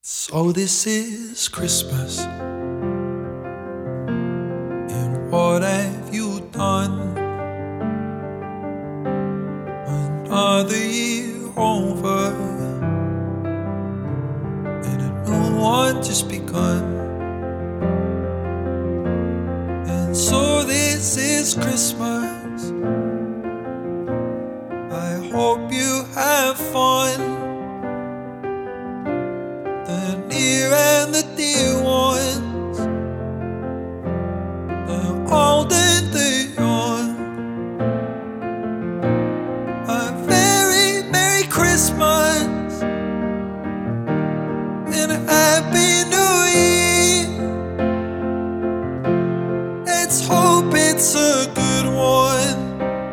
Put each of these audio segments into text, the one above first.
So this is Christmas, and what have you done? Another year over, and a new one just begun. And so this is Christmas, I hope you have fun. The near and the dear ones, the old and the young. A very Merry Christmas and a Happy New Year. Let's hope it's a good one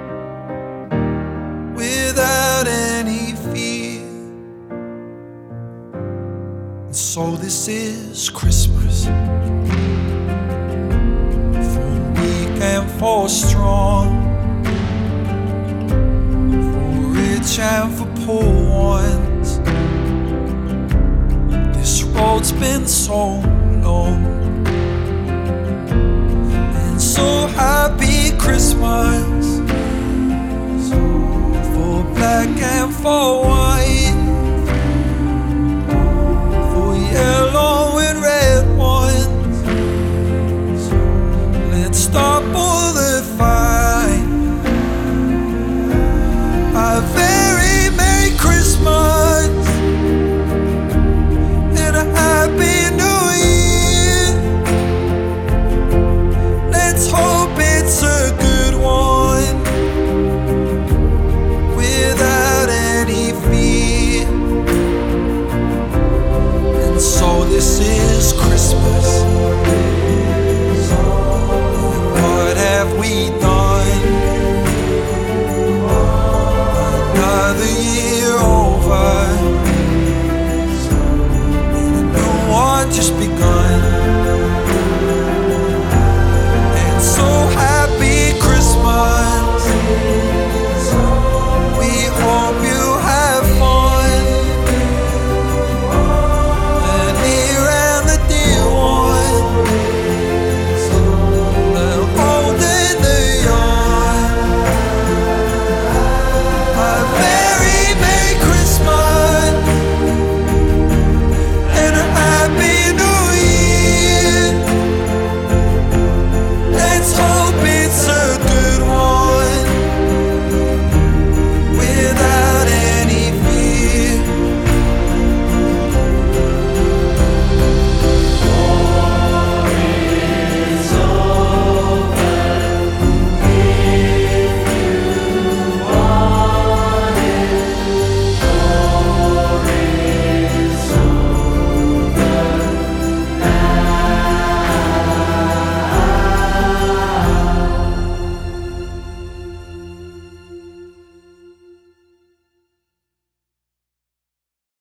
without any fear. So this is Christmas, for weak and for strong, for rich and for poor ones. This road's been so long, and so happy Christmas, for black and for white, yellow and red ones. Let's stop all the fight. A very Merry Christmas and a Happy New Year. Let's hope it's a good one without any fear. So this is Christmas, what have we done? Another year over, and a new one just begun.